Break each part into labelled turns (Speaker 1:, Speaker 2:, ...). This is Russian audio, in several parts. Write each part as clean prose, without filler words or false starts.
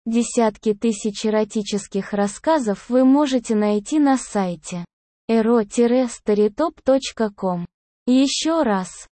Speaker 1: Десятки тысяч эротических рассказов вы можете найти на сайте ero-storytop.com. Еще раз,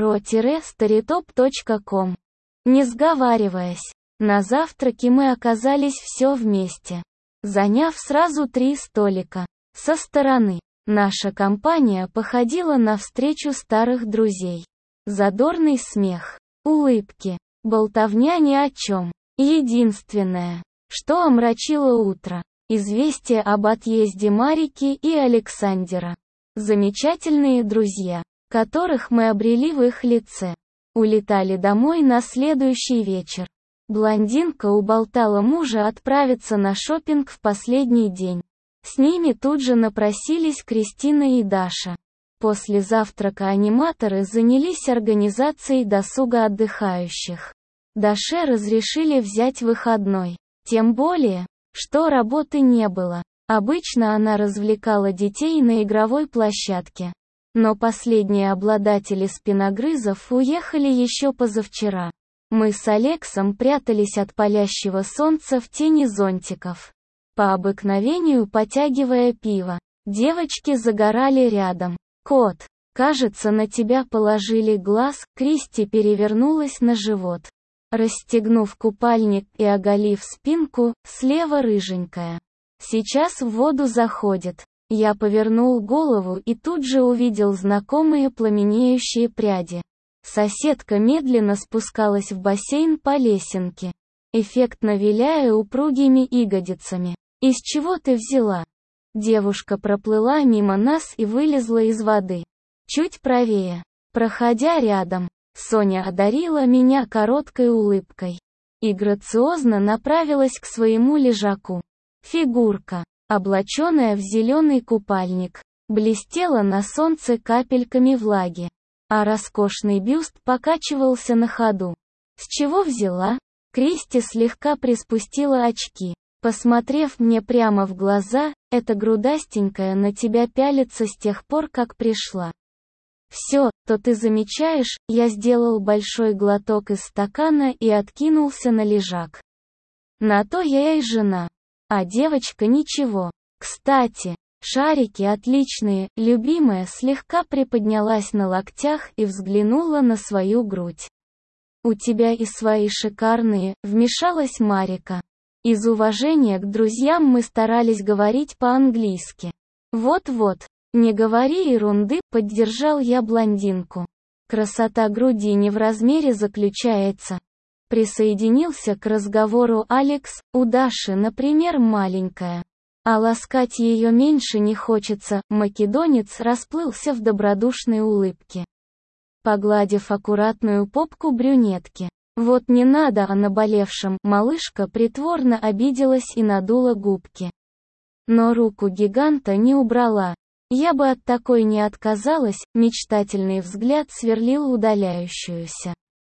Speaker 1: ero-storytop.com. Не сговариваясь, на завтраке мы оказались все вместе, заняв сразу 3 столика. Со стороны, наша компания походила на встречу старых друзей. Задорный смех, улыбки, болтовня ни о чем. Единственное, что омрачило утро, известие об отъезде Марики и Александера. Замечательные друзья, которых мы обрели в их лице, улетали домой на следующий вечер. Блондинка уболтала мужа отправиться на шопинг в последний день. С ними тут же напросились Кристина и Даша. После завтрака аниматоры занялись организацией досуга отдыхающих. Даше разрешили взять выходной. Тем более, что работы не было. Обычно она развлекала детей на игровой площадке. Но последние обладатели спиногрызов уехали еще позавчера. Мы с Алексом прятались от палящего солнца в тени зонтиков. По обыкновению потягивая пиво. Девочки загорали рядом. «Кот, кажется, на тебя положили глаз», Кристи перевернулась на живот. Расстегнув купальник и оголив спинку, слева рыженькая. Сейчас в воду заходит. Я повернул голову и тут же увидел знакомые пламенеющие пряди. Соседка медленно спускалась в бассейн по лесенке, эффектно виляя упругими ягодицами. «Из чего ты взяла?» Девушка проплыла мимо нас и вылезла из воды. Чуть правее. Проходя рядом, Соня одарила меня короткой улыбкой и грациозно направилась к своему лежаку. Фигурка, облаченная в зеленый купальник, блестела на солнце капельками влаги, а роскошный бюст покачивался на ходу. «С чего взяла?» Кристи слегка приспустила очки, посмотрев мне прямо в глаза. «Эта грудастенькая на тебя пялится с тех пор, как пришла». «Все, то ты замечаешь», я сделал большой глоток из стакана и откинулся на лежак. На то я и жена. А девочка ничего. Кстати, шарики отличные, любимая слегка приподнялась на локтях и взглянула на свою грудь. «У тебя и свои шикарные», вмешалась Марика. Из уважения к друзьям мы старались говорить по-английски. «Вот-вот. Не говори ерунды», поддержал я блондинку. «Красота груди не в размере заключается». Присоединился к разговору Алекс. «У Даши, например, маленькая. А ласкать ее меньше не хочется». Македонец расплылся в добродушной улыбке, погладив аккуратную попку брюнетки. «Вот не надо о наболевшем». Малышка притворно обиделась и надула губки. Но руку гиганта не убрала. Я бы от такой не отказалась. Мечтательный взгляд сверлил удаляющуюся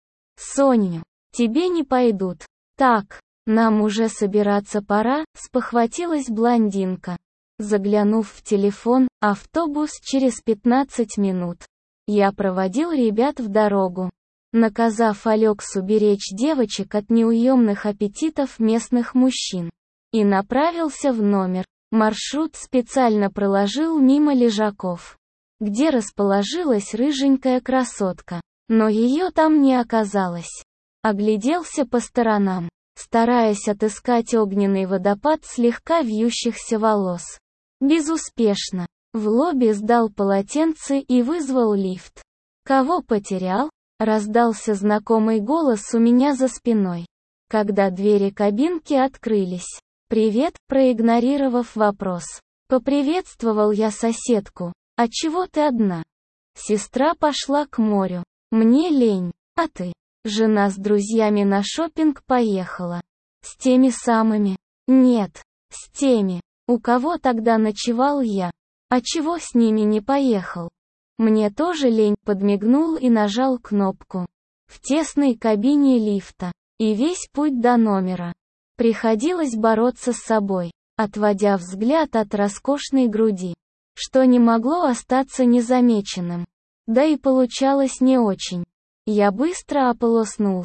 Speaker 1: Соню. «Тебе не пойдут. Так, нам уже собираться пора», спохватилась блондинка. Заглянув в телефон, автобус через 15 минут. Я проводил ребят в дорогу, наказав Алексу беречь девочек от неуемных аппетитов местных мужчин, и направился в номер. Маршрут специально проложил мимо лежаков, где расположилась рыженькая красотка, но ее там не оказалось. Огляделся по сторонам, стараясь отыскать огненный водопад слегка вьющихся волос. Безуспешно. В лобби сдал полотенце и вызвал лифт. «Кого потерял?» — раздался знакомый голос у меня за спиной, когда двери кабинки открылись. «Привет», проигнорировав вопрос. Поприветствовал я соседку. «А чего ты одна?» Сестра пошла к морю. «Мне лень. А ты?» Жена с друзьями на шопинг поехала. «С теми самыми?» «Нет, с теми. У кого тогда ночевал я? А чего с ними не поехал?» «Мне тоже лень», подмигнул и нажал кнопку. В тесной кабине лифта. И весь путь до номера приходилось бороться с собой, отводя взгляд от роскошной груди, что не могло остаться незамеченным. Да и получалось не очень. Я быстро ополоснулся,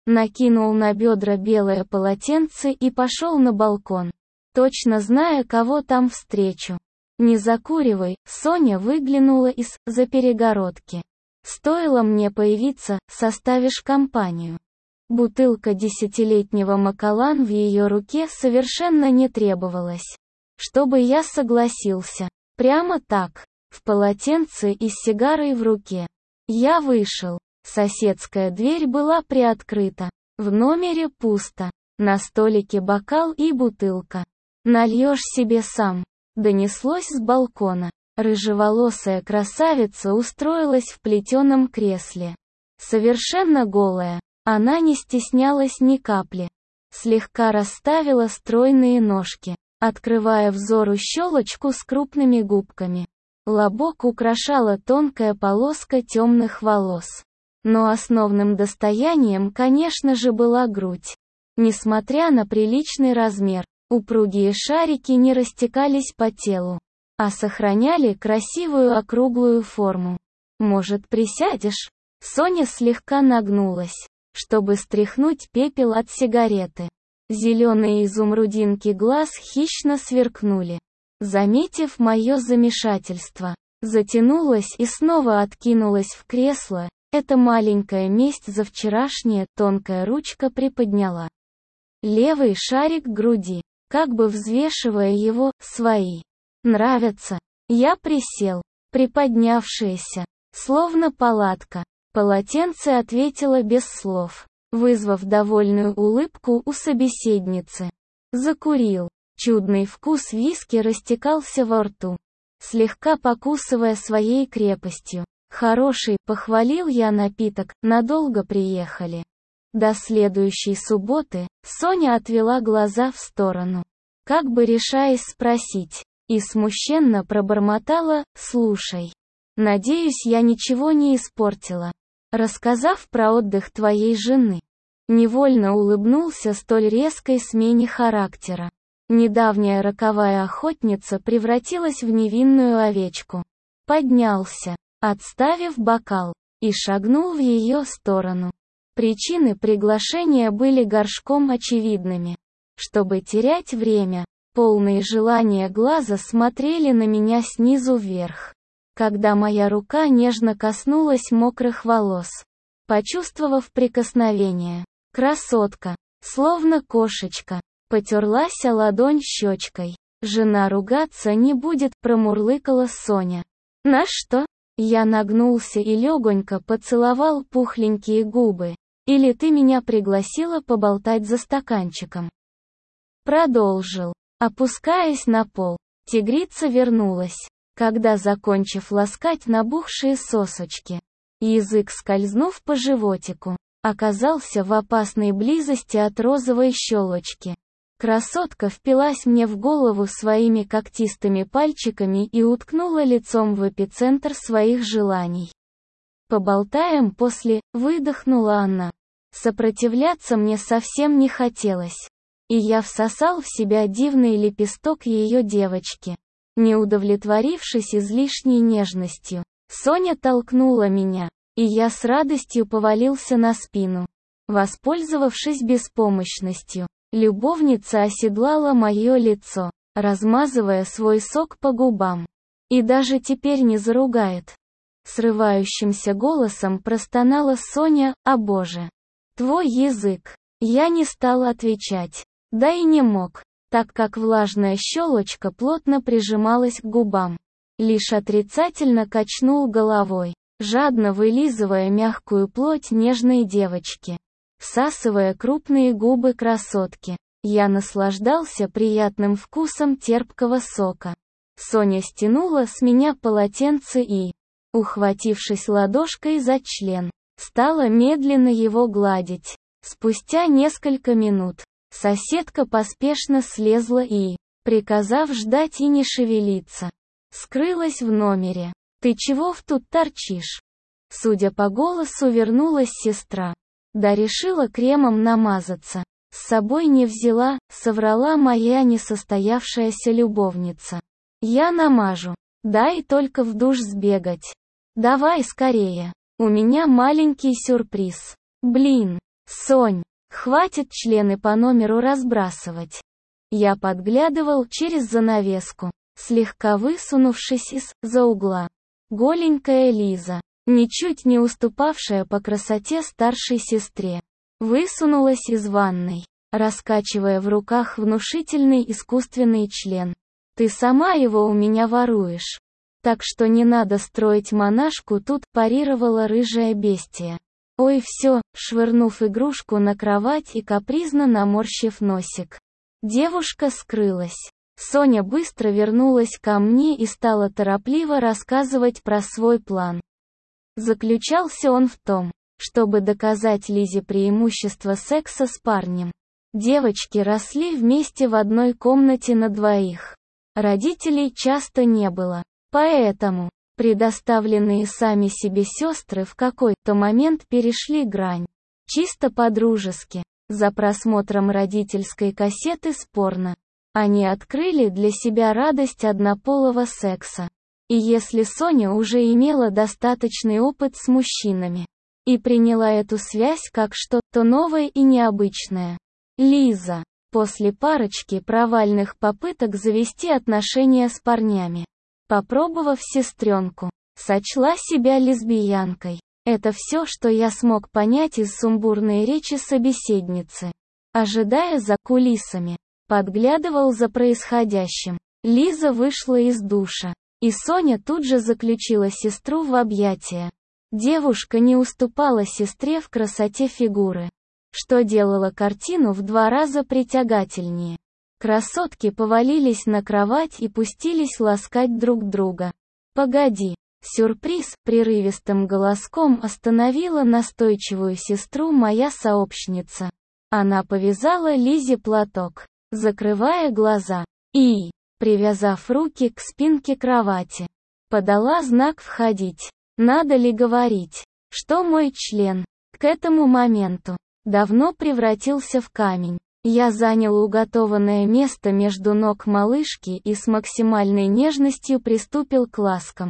Speaker 1: накинул на бедра белое полотенце и пошел на балкон, точно зная, кого там встречу. «Не закуривай», Соня выглянула из-за перегородки. «Стоило мне появиться, составишь компанию». Бутылка 10-летнего Макалан в ее руке совершенно не требовалась, чтобы я согласился. Прямо так, в полотенце и с сигарой в руке. Я вышел. Соседская дверь была приоткрыта. В номере пусто. На столике бокал и бутылка. «Нальешь себе сам», донеслось с балкона. Рыжеволосая красавица устроилась в плетеном кресле. Совершенно голая. Она не стеснялась ни капли. Слегка расставила стройные ножки, открывая взору щелочку с крупными губками. Лобок украшала тонкая полоска темных волос. Но основным достоянием, конечно же, была грудь. Несмотря на приличный размер, упругие шарики не растекались по телу, а сохраняли красивую округлую форму. «Может, присядешь?» Соня слегка нагнулась, чтобы стряхнуть пепел от сигареты. Зеленые изумрудинки глаз хищно сверкнули. Заметив мое замешательство, затянулась и снова откинулась в кресло. Эта маленькая месть за вчерашнее, тонкая ручка приподняла левый шарик груди, как бы взвешивая его, свои. «Нравятся?» Я присел, приподнявшаяся, словно палатка. Полотенце ответило без слов, вызвав довольную улыбку у собеседницы. Закурил. Чудный вкус виски растекался во рту, слегка покусывая своей крепостью. «Хороший», — похвалил я напиток, надолго приехали. До следующей субботы. Соня отвела глаза в сторону, как бы решаясь спросить, и смущенно пробормотала: «Слушай, надеюсь, я ничего не испортила, рассказав про отдых твоей жены». Невольно улыбнулся столь резкой смене характера. Недавняя роковая охотница превратилась в невинную овечку. Поднялся, отставив бокал, и шагнул в ее сторону. Причины приглашения были горшком очевидными. Чтобы терять время, полные желания глаза смотрели на меня снизу вверх. Когда моя рука нежно коснулась мокрых волос, почувствовав прикосновение, красотка, словно кошечка, потерлась о ладонь щечкой. «Жена ругаться не будет», — промурлыкала Соня. «На что?» Я нагнулся и легонько поцеловал пухленькие губы. «Или ты меня пригласила поболтать за стаканчиком?» Продолжил, опускаясь на пол. Тигрица вернулась, когда, закончив ласкать набухшие сосочки, язык, скользнув по животику, оказался в опасной близости от розовой щелочки. Красотка впилась мне в голову своими когтистыми пальчиками и уткнула лицом в эпицентр своих желаний. «Поболтаем после», — выдохнула она. Сопротивляться мне совсем не хотелось, и я всосал в себя дивный лепесток ее девочки. Не удовлетворившись излишней нежностью, Соня толкнула меня, и я с радостью повалился на спину. Воспользовавшись беспомощностью, любовница оседлала мое лицо, размазывая свой сок по губам. И даже теперь не заругает. Срывающимся голосом простонала Соня: «О боже! Твой язык!» Я не стал отвечать, да и не мог, так как влажная щелочка плотно прижималась к губам. Лишь отрицательно качнул головой, жадно вылизывая мягкую плоть нежной девочки. Всасывая крупные губы красотки, я наслаждался приятным вкусом терпкого сока. Соня стянула с меня полотенце и, ухватившись ладошкой за член, стала медленно его гладить. Спустя несколько минут, соседка поспешно слезла и, приказав ждать и не шевелиться, скрылась в номере. «Ты чего тут торчишь?» Судя по голосу, вернулась сестра. «Да решила кремом намазаться. С собой не взяла», — соврала моя несостоявшаяся любовница. «Я намажу. Дай только в душ сбегать. Давай скорее. У меня маленький сюрприз». Блин. Сонь, хватит члены по номеру разбрасывать. Я подглядывал через занавеску, слегка высунувшись из-за угла. Голенькая Лиза, ничуть не уступавшая по красоте старшей сестре, высунулась из ванной, раскачивая в руках внушительный искусственный член. «Ты сама его у меня воруешь. Так что не надо строить монашку тут», парировала рыжая бестия. «Ой, все», швырнув игрушку на кровать и капризно наморщив носик. Девушка скрылась. Соня быстро вернулась ко мне и стала торопливо рассказывать про свой план. Заключался он в том, чтобы доказать Лизе преимущество секса с парнем. Девочки росли вместе в одной комнате на двоих. Родителей часто не было, поэтому предоставленные сами себе сестры в какой-то момент перешли грань. Чисто по-дружески, за просмотром родительской кассеты с порно, они открыли для себя радость однополого секса. И если Соня уже имела достаточный опыт с мужчинами и приняла эту связь как что-то новое и необычное, Лиза, после парочки провальных попыток завести отношения с парнями, попробовав сестренку, сочла себя лесбиянкой. Это все, что я смог понять из сумбурной речи собеседницы. Ожидая за кулисами, подглядывал за происходящим. Лиза вышла из душа, и Соня тут же заключила сестру в объятия. Девушка не уступала сестре в красоте фигуры, что делало картину в 2 раза притягательнее. Красотки повалились на кровать и пустились ласкать друг друга. «Погоди!» Сюрприз, прерывистым голоском остановила настойчивую сестру моя сообщница. Она повязала Лизе платок, закрывая глаза, и, привязав руки к спинке кровати, подала знак «входить». Надо ли говорить, что мой член, к этому моменту, давно превратился в камень. Я занял уготованное место между ног малышки и с максимальной нежностью приступил к ласкам.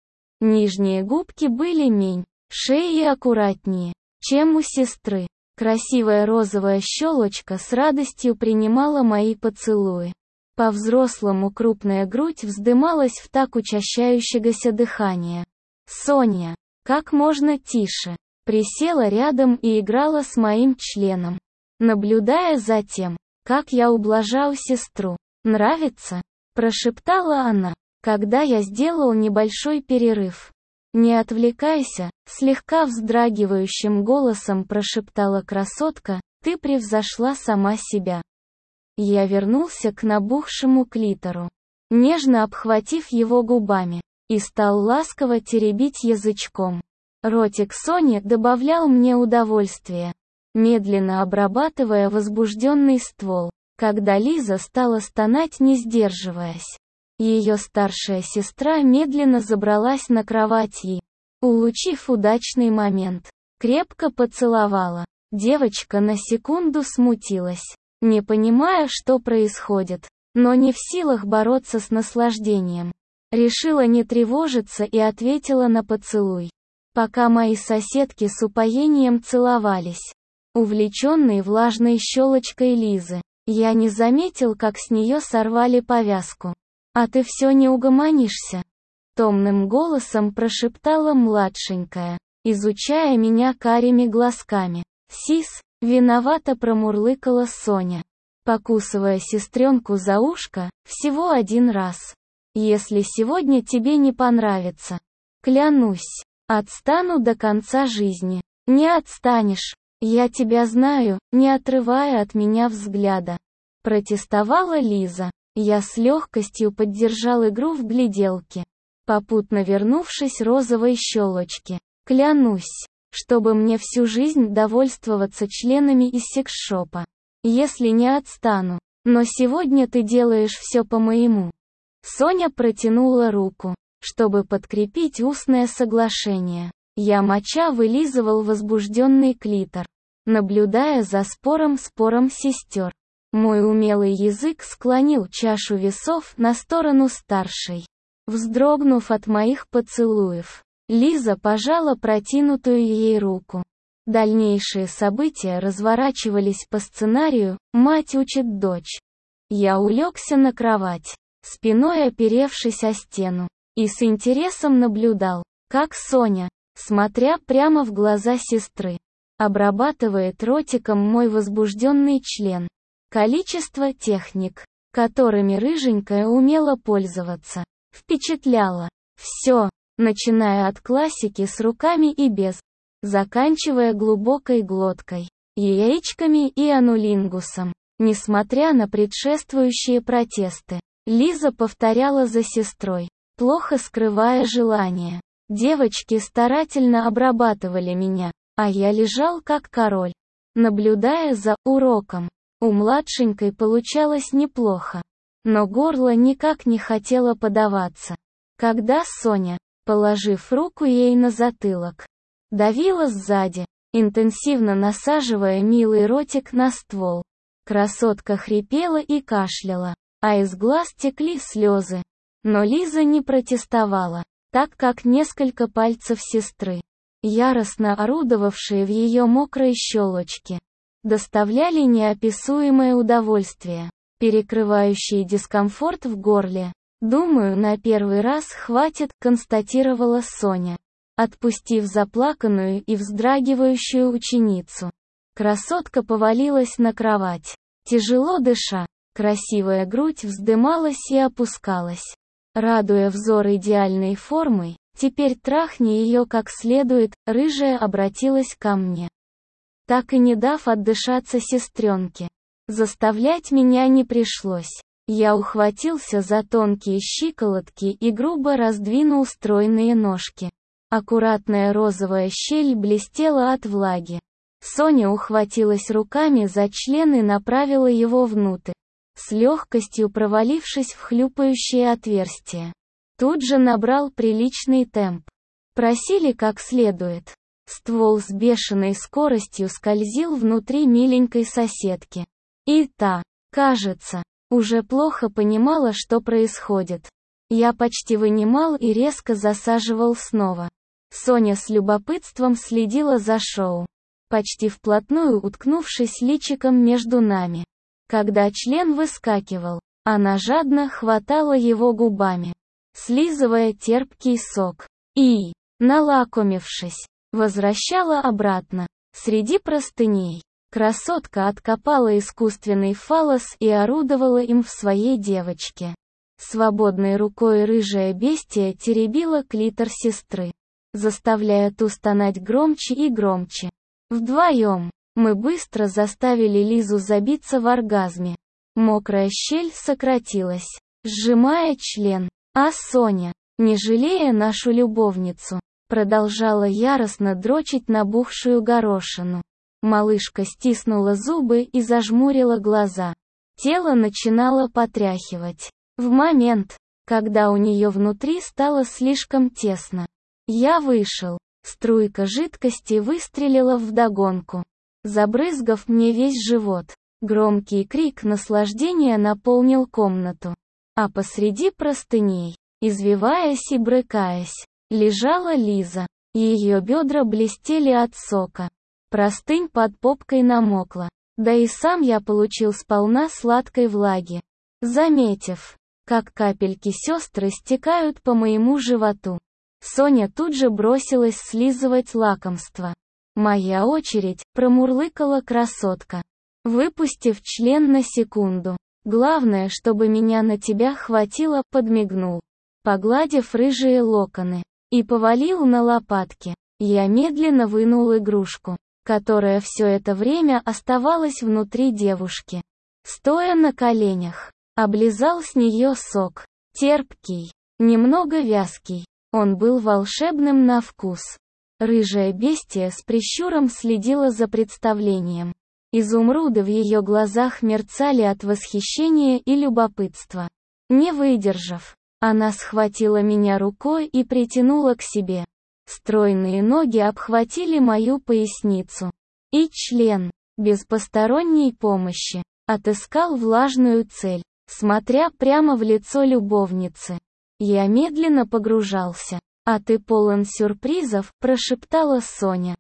Speaker 1: Нижние губки были меньше и аккуратнее, чем у сестры. Красивая розовая щелочка с радостью принимала мои поцелуи. По-взрослому крупная грудь вздымалась в так учащающегося дыхания. Соня, как можно тише, присела рядом и играла с моим членом, наблюдая за тем, как я ублажаю сестру. «Нравится?» – прошептала она, когда я сделал небольшой перерыв. «Не отвлекайся», – слегка вздрагивающим голосом прошептала красотка, «ты превзошла сама себя». Я вернулся к набухшему клитору, нежно обхватив его губами, и стал ласково теребить язычком. Ротик Сони добавлял мне удовольствия, медленно обрабатывая возбужденный ствол, когда Лиза стала стонать, не сдерживаясь. Ее старшая сестра медленно забралась на кровать и, улучив удачный момент, крепко поцеловала. Девочка на секунду смутилась, не понимая, что происходит, но не в силах бороться с наслаждением. Решила не тревожиться и ответила на поцелуй. Пока мои соседки с упоением целовались, увлеченные влажной щелочкой Лизы, я не заметил, как с нее сорвали повязку. «А ты все не угомонишься?» Томным голосом прошептала младшенькая, изучая меня карими глазками. «Сис», виновато промурлыкала Соня, покусывая сестренку за ушко, «всего 1 раз. Если сегодня тебе не понравится, клянусь, отстану до конца жизни». «Не отстанешь, я тебя знаю», не отрывая от меня взгляда, протестовала Лиза. Я с легкостью поддержал игру в гляделки, попутно вернувшись розовой щелочке. «Клянусь, чтобы мне всю жизнь довольствоваться членами из секс-шопа. Если не отстану, но сегодня ты делаешь все по-моему». Соня протянула руку, чтобы подкрепить устное соглашение. Я моча вылизывал возбужденный клитор, наблюдая за спором сестер. Мой умелый язык склонил чашу весов на сторону старшей. Вздрогнув от моих поцелуев, Лиза пожала протянутую ей руку. Дальнейшие события разворачивались по сценарию «Мать учит дочь». Я улегся на кровать, спиной оперевшись о стену, и с интересом наблюдал, как Соня, смотря прямо в глаза сестры, обрабатывает ротиком мой возбужденный член. Количество техник, которыми рыженькая умела пользоваться, впечатляло. Все, начиная от классики с руками и без, заканчивая глубокой глоткой, яичками и анулингусом. Несмотря на предшествующие протесты, Лиза повторяла за сестрой, плохо скрывая желание. Девочки старательно обрабатывали меня, а я лежал как король, наблюдая за уроком. У младшенькой получалось неплохо, но горло никак не хотело подаваться. Когда Соня, положив руку ей на затылок, давила сзади, интенсивно насаживая милый ротик на ствол, красотка хрипела и кашляла, а из глаз текли слезы. Но Лиза не протестовала, так как несколько пальцев сестры, яростно орудовавшие в ее мокрой щелочке, доставляли неописуемое удовольствие, перекрывающее дискомфорт в горле. «Думаю, на первый раз хватит», — констатировала Соня, отпустив заплаканную и вздрагивающую ученицу. Красотка повалилась на кровать, тяжело дыша, красивая грудь вздымалась и опускалась, радуя взор идеальной формой. «Теперь трахни ее как следует», — рыжая обратилась ко мне, так и не дав отдышаться сестренке. Заставлять меня не пришлось. Я ухватился за тонкие щиколотки и грубо раздвинул стройные ножки. Аккуратная розовая щель блестела от влаги. Соня ухватилась руками за член и направила его внутрь, с легкостью провалившись в хлюпающее отверстие. Тут же набрал приличный темп. Просили как следует. Ствол с бешеной скоростью скользил внутри миленькой соседки. И та, кажется, уже плохо понимала, что происходит. Я почти вынимал и резко засаживал снова. Соня с любопытством следила за шоу, почти вплотную уткнувшись личиком между нами. Когда член выскакивал, она жадно хватала его губами, слизывая терпкий сок, и, налакомившись, возвращала обратно. Среди простыней красотка откопала искусственный фаллос и орудовала им в своей девочке. Свободной рукой рыжая бестия теребила клитор сестры, заставляя ту стонать громче и громче. Вдвоем мы быстро заставили Лизу забиться в оргазме. Мокрая щель сократилась, сжимая член, а Соня, не жалея нашу любовницу, продолжала яростно дрочить набухшую горошину. Малышка стиснула зубы и зажмурила глаза. Тело начинало потряхивать. В момент, когда у нее внутри стало слишком тесно, я вышел. Струйка жидкости выстрелила вдогонку, забрызгав мне весь живот. Громкий крик наслаждения наполнил комнату. А посреди простыней, извиваясь и брыкаясь, лежала Лиза. Ее бедра блестели от сока. Простынь под попкой намокла. Да и сам я получил сполна сладкой влаги. Заметив, как капельки сестры стекают по моему животу, Соня тут же бросилась слизывать лакомство. «Моя очередь», — промурлыкала красотка, выпустив член на секунду. «Главное, чтобы меня на тебя хватило», — подмигнул, погладив рыжие локоны, и повалил на лопатки. Я медленно вынул игрушку, которая все это время оставалась внутри девушки. Стоя на коленях, облизал с нее сок. Терпкий, немного вязкий. Он был волшебным на вкус. Рыжая бестия с прищуром следила за представлением. Изумруды в ее глазах мерцали от восхищения и любопытства. Не выдержав, она схватила меня рукой и притянула к себе. Стройные ноги обхватили мою поясницу. И член, без посторонней помощи, отыскал влажную цель, смотря прямо в лицо любовницы. Я медленно погружался. «А ты полон сюрпризов», — прошептала Соня,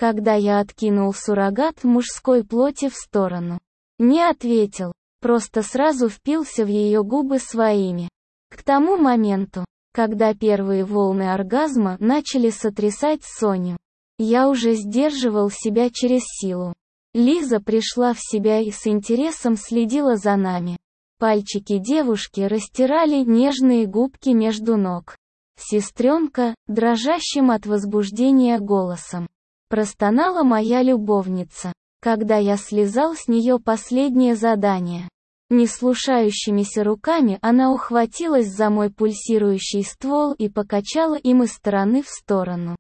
Speaker 1: когда я откинул суррогат мужской плоти в сторону. Не ответил, просто сразу впился в ее губы своими. К тому моменту, когда первые волны оргазма начали сотрясать Соню, я уже сдерживал себя через силу. Лиза пришла в себя и с интересом следила за нами. Пальчики девушки растирали нежные губки между ног. Сестренка, дрожащим от возбуждения голосом, простонала моя любовница, когда я слезал с нее последнее задание. Неслушающимися руками она ухватилась за мой пульсирующий ствол и покачала им из стороны в сторону.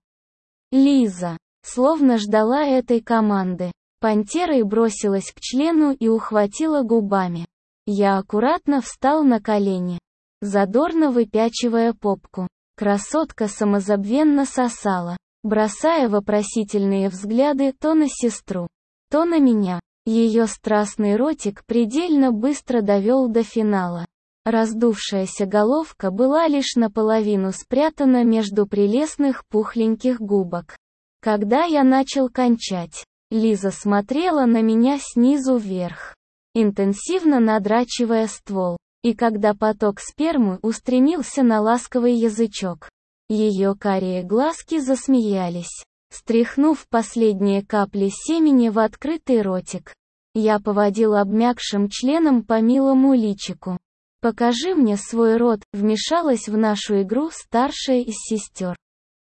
Speaker 1: Лиза, словно ждала этой команды, пантерой бросилась к члену и ухватила губами. Я аккуратно встал на колени, задорно выпячивая попку. Красотка самозабвенно сосала, бросая вопросительные взгляды то на сестру, то на меня. Ее страстный ротик предельно быстро довел до финала. Раздувшаяся головка была лишь наполовину спрятана между прелестных пухленьких губок. Когда я начал кончать, Лиза смотрела на меня снизу вверх, интенсивно надрачивая ствол. И когда поток спермы устремился на ласковый язычок, ее карие глазки засмеялись, стряхнув последние капли семени в открытый ротик. Я поводил обмякшим членом по милому личику. «Покажи мне свой рот», вмешалась в нашу игру старшая из сестер.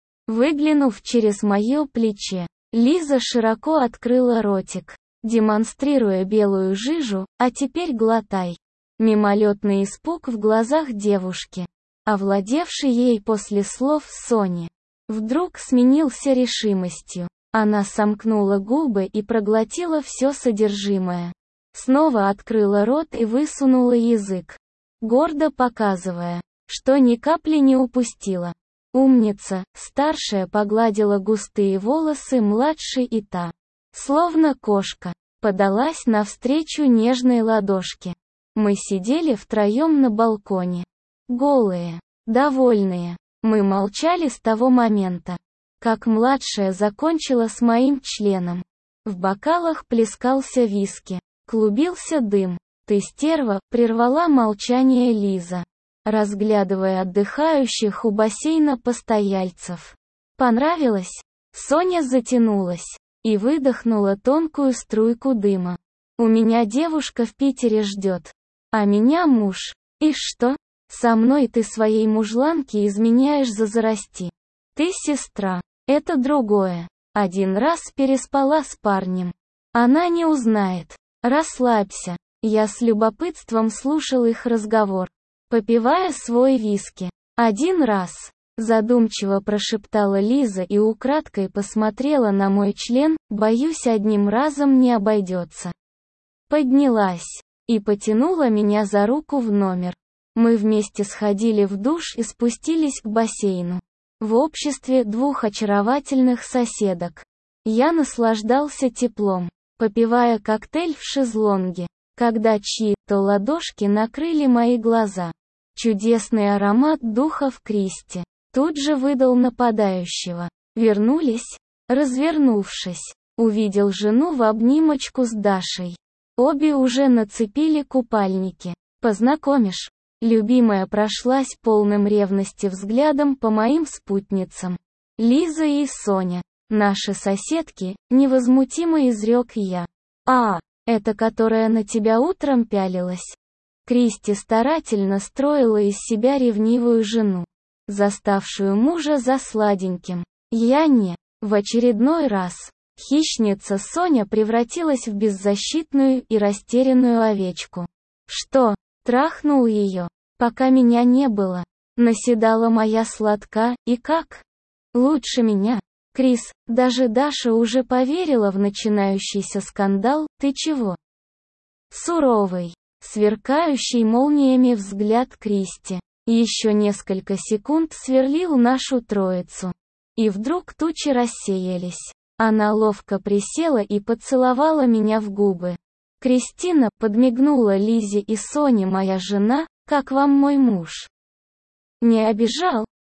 Speaker 1: Выглянув через мое плечо, Лиза широко открыла ротик, демонстрируя белую жижу, «А теперь глотай». Мимолетный испуг в глазах девушки, овладевший ей после слов Сони, вдруг сменился решимостью. Она сомкнула губы и проглотила все содержимое. Снова открыла рот и высунула язык, гордо показывая, что ни капли не упустила. «Умница», старшая погладила густые волосы младшей, и та, словно кошка, подалась навстречу нежной ладошке. Мы сидели втроем на балконе. Голые, довольные. Мы молчали с того момента, как младшая закончила с моим членом. В бокалах плескался виски, клубился дым. «Ты стерва», прервала молчание Лиза, разглядывая отдыхающих у бассейна постояльцев. «Понравилось?» Соня затянулась и выдохнула тонкую струйку дыма. «У меня девушка в Питере ждет. А меня муж. И что? Со мной ты своей мужланке изменяешь за зарасти. Ты сестра. Это другое. Один раз переспала с парнем. Она не узнает. Расслабься». Я с любопытством слушал их разговор, попивая свой виски. «Один раз», задумчиво прошептала Лиза и украдкой посмотрела на мой член, «боюсь, одним разом не обойдется». Поднялась и потянула меня за руку в номер. Мы вместе сходили в душ и спустились к бассейну. В обществе двух очаровательных соседок. Я наслаждался теплом, попивая коктейль в шезлонге, когда чьи-то ладошки накрыли мои глаза. Чудесный аромат духов Кристи тут же выдал нападающего. Вернулись. Развернувшись, увидел жену в обнимочку с Дашей. Обе уже нацепили купальники. «Познакомишь?» Любимая прошлась полным ревности взглядом по моим спутницам. «Лиза и Соня, наши соседки», невозмутимо изрек я. «А, это которая на тебя утром пялилась?» Кристи старательно строила из себя ревнивую жену, заставшую мужа за сладеньким. Я не. В очередной раз хищница Соня превратилась в беззащитную и растерянную овечку. «Что, трахнул ее, пока меня не было?» Наседала моя сладка, «и как? Лучше меня?» «Крис, даже Даша уже поверила в начинающийся скандал, ты чего?» Суровый, сверкающий молниями взгляд Кристи еще несколько секунд сверлил нашу троицу. И вдруг тучи рассеялись. Она ловко присела и поцеловала меня в губы. «Кристина», подмигнула Лизе и Соне, «моя жена, как вам мой муж? Не обижал?»